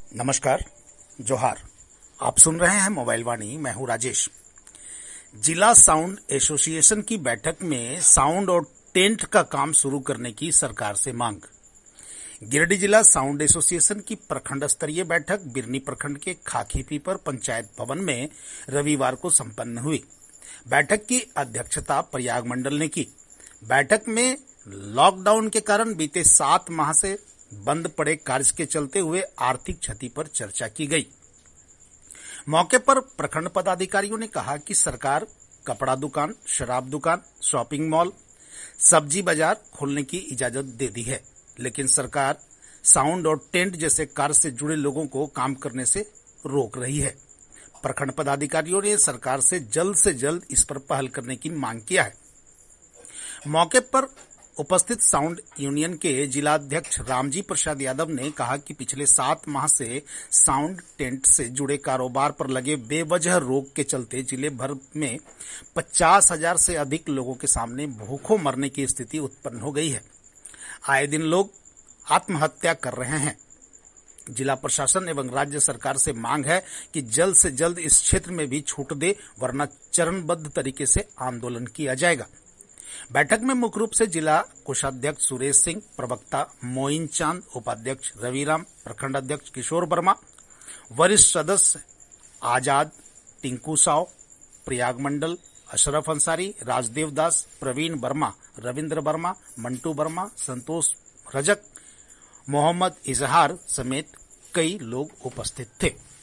नमस्कार, जोहार। आप सुन रहे हैं मोबाइल वाणी। मैं हूं राजेश। जिला साउंड एसोसिएशन की बैठक में साउंड और टेंट का काम शुरू करने की सरकार से मांग। गिरिडीह जिला साउंड एसोसिएशन की प्रखंड स्तरीय बैठक बिरनी प्रखंड के खाकीपीपर पंचायत भवन में रविवार को संपन्न हुई। बैठक की अध्यक्षता प्रयाग मंडल ने की। बैठक में लॉकडाउन के कारण बीते 7 माह से बंद पड़े कार्य के चलते हुए आर्थिक क्षति पर चर्चा की गई। मौके पर प्रखंड पदाधिकारियों ने कहा कि सरकार कपड़ा दुकान, शराब दुकान, शॉपिंग मॉल, सब्जी बाजार खोलने की इजाजत दे दी है, लेकिन सरकार साउंड और टेंट जैसे कार्य से जुड़े लोगों को काम करने से रोक रही है। प्रखंड पदाधिकारियों ने सरकार से जल्द इस पर पहल करने की मांग किया है। मौके पर उपस्थित साउंड यूनियन के जिलाध्यक्ष रामजी प्रसाद यादव ने कहा कि पिछले 7 माह से साउंड टेंट से जुड़े कारोबार पर लगे बेवजह रोक के चलते जिले भर में 50,000 से अधिक लोगों के सामने भूखों मरने की स्थिति उत्पन्न हो गई है। आए दिन लोग आत्महत्या कर रहे हैं। जिला प्रशासन एवं राज्य सरकार से मांग है कि जल्द से जल्द इस क्षेत्र में भी छूट दे, वरना चरणबद्ध तरीके से आंदोलन किया जाएगा। बैठक में मुख्य रूप से जिला कोषाध्यक्ष सुरेश सिंह, प्रवक्ता मोइन चांद, उपाध्यक्ष रविराम, प्रखंड अध्यक्ष किशोर वर्मा, वरिष्ठ सदस्य आजाद, टिंकू साव, प्रयाग मंडल, अशरफ अंसारी, राजदेव दास, प्रवीण वर्मा, रविंद्र वर्मा, मंटू वर्मा, संतोष रजक, मोहम्मद इजहार समेत कई लोग उपस्थित थे।